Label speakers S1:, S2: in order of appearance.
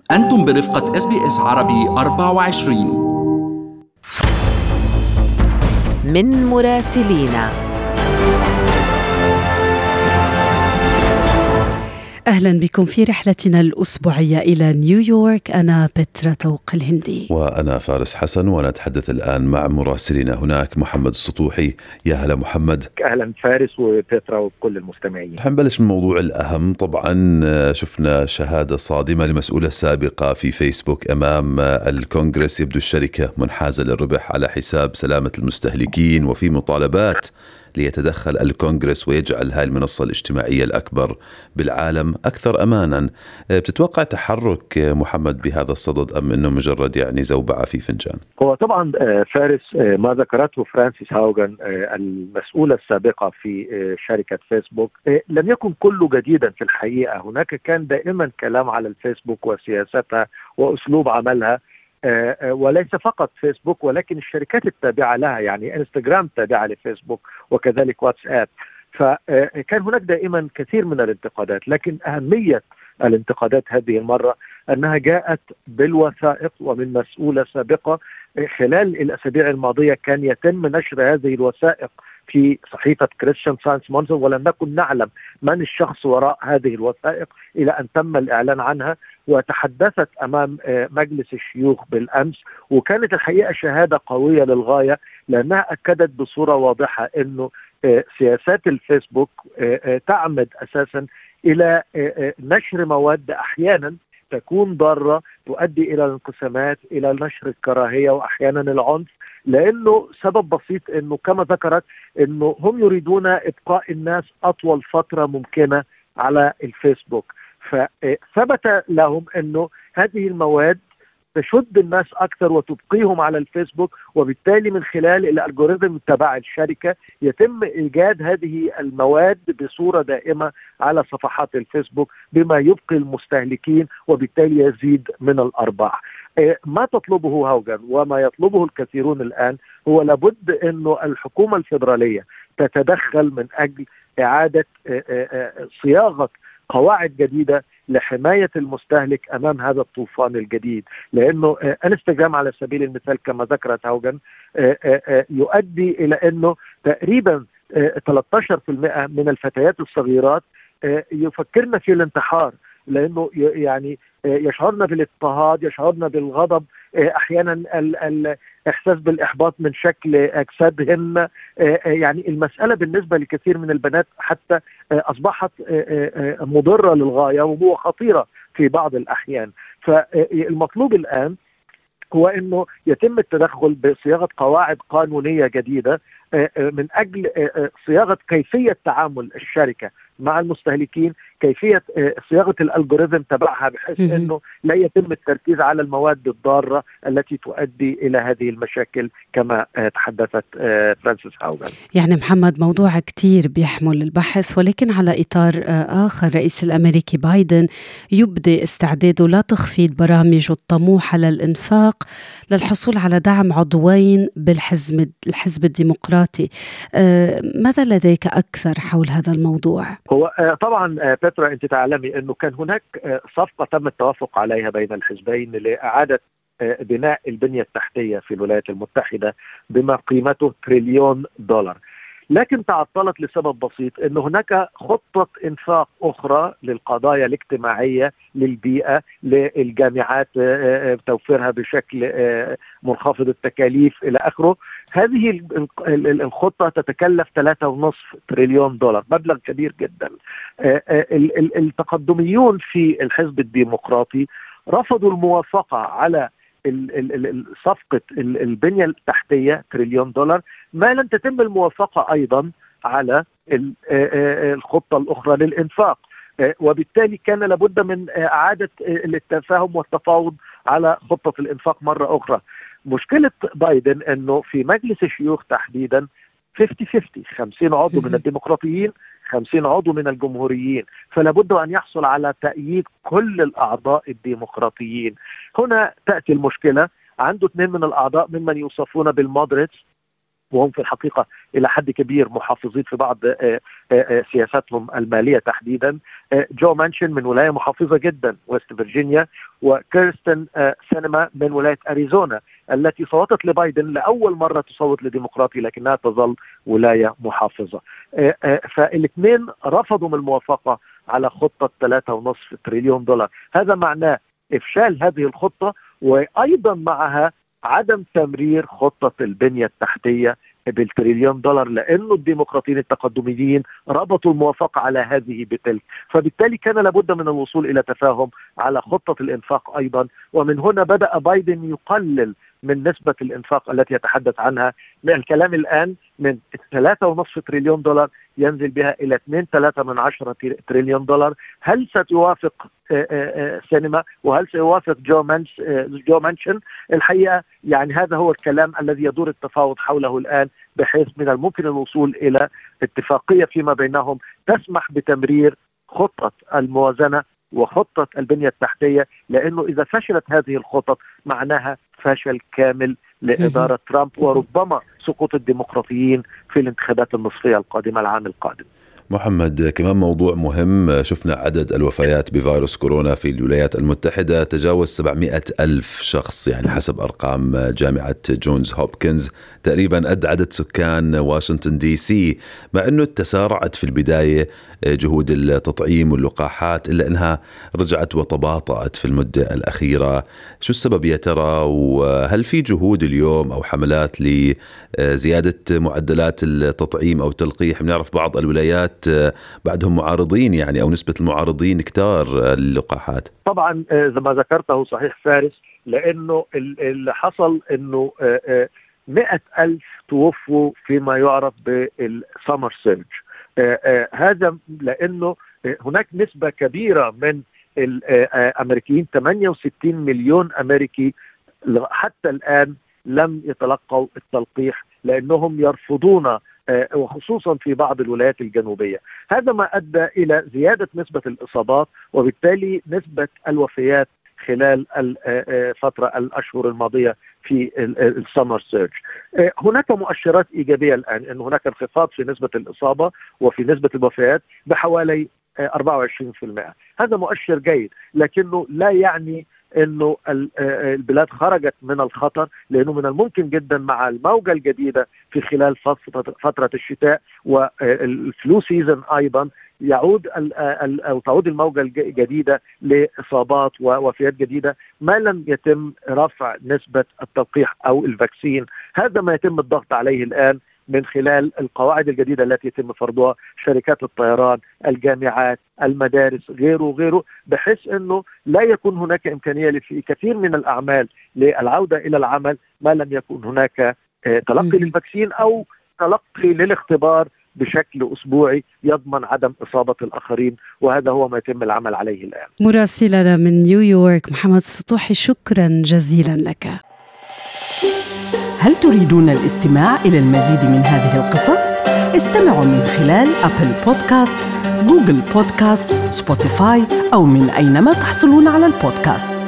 S1: أنتم برفقة SBS عربي 24.
S2: من مراسلينا. أهلا بكم في رحلتنا الأسبوعية إلى نيويورك. أنا بترا توق الهندي
S3: وأنا فارس حسن، ونتحدث الآن مع مراسلنا هناك محمد السطوحي. يا هلا محمد.
S4: أهلا فارس وبترا وكل المستمعين.
S3: نبلش من الموضوع الأهم. طبعا شفنا شهادة صادمة لمسؤولة سابقة في فيسبوك أمام الكونغرس. يبدو الشركة منحازة للربح على حساب سلامة المستهلكين، وفي مطالبات ليتدخل الكونغرس ويجعل هاي المنصة الاجتماعية الأكبر بالعالم أكثر أمانا. بتتوقع تحرك محمد بهذا الصدد، أم أنه مجرد زوبعة في فنجان؟
S4: هو طبعا فارس، ما ذكرته فرانسيس هاوغان المسؤولة السابقة في شركة فيسبوك لم يكن كله جديدا في الحقيقة. هناك كان دائما كلام على الفيسبوك وسياستها وأسلوب عملها، وليس فقط فيسبوك ولكن الشركات التابعة لها، يعني انستغرام تابعة لفيسبوك وكذلك واتساب. فكان هناك دائما كثير من الانتقادات، لكن أهمية الانتقادات هذه المرة أنها جاءت بالوثائق ومن مسؤولة سابقة. خلال الأسابيع الماضية كان يتم نشر هذه الوثائق في صحيفة كريستيان ساينس مونيتور، ولم نكن نعلم من الشخص وراء هذه الوثائق إلى أن تم الإعلان عنها، وتحدثت أمام مجلس الشيوخ بالأمس. وكانت الحقيقة شهادة قوية للغاية، لأنها أكدت بصورة واضحة أنه سياسات الفيسبوك تعمد أساسا إلى نشر مواد أحيانا تكون ضارة، تؤدي إلى الانقسامات، إلى نشر الكراهية وأحيانا العنف، لأنه سبب بسيط أنه كما ذكرت أنه هم يريدون إبقاء الناس أطول فترة ممكنة على الفيسبوك. فثبت لهم أنه هذه المواد تشد الناس أكثر وتبقيهم على الفيسبوك، وبالتالي من خلال الألجوريثم تبع الشركة يتم إيجاد هذه المواد بصورة دائمة على صفحات الفيسبوك، بما يبقي المستهلكين وبالتالي يزيد من الأرباح. ما تطلبه هاوغان وما يطلبه الكثيرون الآن هو لابد أنه الحكومة الفيدرالية تتدخل من أجل إعادة صياغة قواعد جديدة لحماية المستهلك أمام هذا الطوفان الجديد. لأنه انستغرام على سبيل المثال كما ذكرت هاوغان يؤدي إلى أنه تقريبا 13% من الفتيات الصغيرات يفكرن في الانتحار، لأنه يعني يشعرن بالاضطهاد، يشعرن بالغضب، أحيانا الإحساس بالإحباط من شكل أجسادهن. يعني المسألة بالنسبة لكثير من البنات حتى أصبحت مضرة للغاية وخطيرة في بعض الأحيان. فالمطلوب الآن هو أنه يتم التدخل بصياغة قواعد قانونية جديدة من أجل صياغة كيفية تعامل الشركة مع المستهلكين، كيفية صياغة الألجوريثم تبعها، بحيث أنه لا يتم التركيز على المواد الضارة التي تؤدي إلى هذه المشاكل كما تحدثت فرانسيس هاوغان.
S2: يعني محمد، موضوع كتير بيحمل البحث، ولكن على إطار آخر، الرئيس الأمريكي بايدن يبدي استعداده لتخفيض برامجه الطموحة للإنفاق للحصول على دعم عضوين بالحزب الديمقراطي. ماذا لديك أكثر حول هذا الموضوع؟
S4: هو طبعا بترا، أنت تعلمي أنه كان هناك صفقة تم التوافق عليها بين الحزبين لإعادة بناء البنية التحتية في الولايات المتحدة بما قيمته $1 تريليون، لكن تعطلت لسبب بسيط، أن هناك خطة إنفاق أخرى للقضايا الاجتماعية، للبيئة، للجامعات توفيرها بشكل منخفض التكاليف إلى آخره. هذه الخطة تتكلف $3.5 تريليون، مبلغ كبير جدا. التقدميون في الحزب الديمقراطي رفضوا الموافقة على صفقة البنية التحتية $1 تريليون، ما لم تتم الموافقة أيضا على الخطة الأخرى للإنفاق، وبالتالي كان لابد من إعادة التفاهم والتفاوض على خطة الإنفاق مرة أخرى. مشكلة بايدن أنه في مجلس الشيوخ تحديدا 50-50، 50 عضو من الديمقراطيين، 50 عضو من الجمهوريين، فلا بد أن يحصل على تأييد كل الأعضاء الديمقراطيين. هنا تأتي المشكلة، عنده 2 من الأعضاء ممن يوصفون بالمودريتس وهم في الحقيقة إلى حد كبير محافظين في بعض سياساتهم المالية تحديدا. جو مانشن من ولاية محافظة جدا ويست فيرجينيا، وكيرستن سينما من ولاية أريزونا التي صوتت لبايدن لأول مرة تصوت لديمقراطي لكنها تظل ولاية محافظة. فالاثنين رفضوا من الموافقة على خطة 3.5 تريليون دولار. هذا معناه إفشال هذه الخطة، وأيضا معها عدم تمرير خطة البنية التحتية بالتريليون دولار، لأنه الديمقراطيين التقدميين ربطوا الموافقة على هذه بتلك، فبالتالي كان لابد من الوصول إلى تفاهم على خطة الإنفاق أيضا. ومن هنا بدأ بايدن يقلل من نسبة الإنفاق التي يتحدث عنها. من الكلام الآن من 3.5 تريليون دولار ينزل بها إلى 2.3 تريليون دولار. هل ستوافق سينما وهل سيوافق جو مانشن؟ الحقيقة يعني هذا هو الكلام الذي يدور التفاوض حوله الآن، بحيث من الممكن الوصول إلى اتفاقية فيما بينهم تسمح بتمرير خطة الموازنة وخطة البنية التحتية، لأنه إذا فشلت هذه الخطط معناها فشل كامل لإدارة ترامب وربما سقوط الديمقراطيين في الانتخابات النصفية القادمة العام القادم.
S3: محمد، كمان موضوع مهم، شفنا عدد الوفيات بفيروس كورونا في الولايات المتحدة تجاوز 700 ألف شخص، يعني حسب أرقام جامعة جونز هوبكنز تقريبا قد عدد سكان واشنطن دي سي. مع أنه تسارعت في البداية جهود التطعيم واللقاحات إلا أنها رجعت وتباطأت في المدة الأخيرة. شو السبب يا ترى؟ وهل في جهود اليوم أو حملات لزيادة معدلات التطعيم أو التلقيح؟ بنعرف بعض الولايات بعدهم معارضين يعني، أو نسبة المعارضين كتار اللقاحات.
S4: طبعا زي ما ذكرته صحيح فارس، لأنه اللي حصل أنه 100,000 توفوا فيما يعرف بالسمر سيرج. هذا لأنه هناك نسبة كبيرة من الأمريكيين، 68 مليون أمريكي حتى الآن لم يتلقوا التلقيح لأنهم يرفضون، وخصوصا في بعض الولايات الجنوبية. هذا ما أدى إلى زيادة نسبة الإصابات وبالتالي نسبة الوفيات خلال الأشهر الماضية في السمر سيرج. هناك مؤشرات إيجابية الآن، أن هناك انخفاض في نسبة الإصابة وفي نسبة الوفيات بحوالي 24%. هذا مؤشر جيد، لكنه لا يعني أنه البلاد خرجت من الخطر، لأنه من الممكن جدا مع الموجة الجديدة في خلال فترة الشتاء والفلو سيزن أيضا تعود الموجة الجديدة لإصابات ووفيات جديدة ما لم يتم رفع نسبة التلقيح أو الفاكسين. هذا ما يتم الضغط عليه الآن من خلال القواعد الجديدة التي يتم فرضها شركات الطيران، الجامعات، المدارس، غيره، بحيث أنه لا يكون هناك إمكانية في كثير من الأعمال للعودة إلى العمل ما لم يكن هناك تلقي للفاكسين أو تلقي للاختبار بشكل أسبوعي يضمن عدم إصابة الآخرين، وهذا هو ما يتم العمل عليه الآن.
S2: مراسلنا من نيويورك محمد السطوحي، شكرا جزيلا لك.
S5: هل تريدون الاستماع إلى المزيد من هذه القصص؟ استمعوا من خلال أبل بودكاست، جوجل بودكاست، سبوتيفاي أو من أينما تحصلون على البودكاست.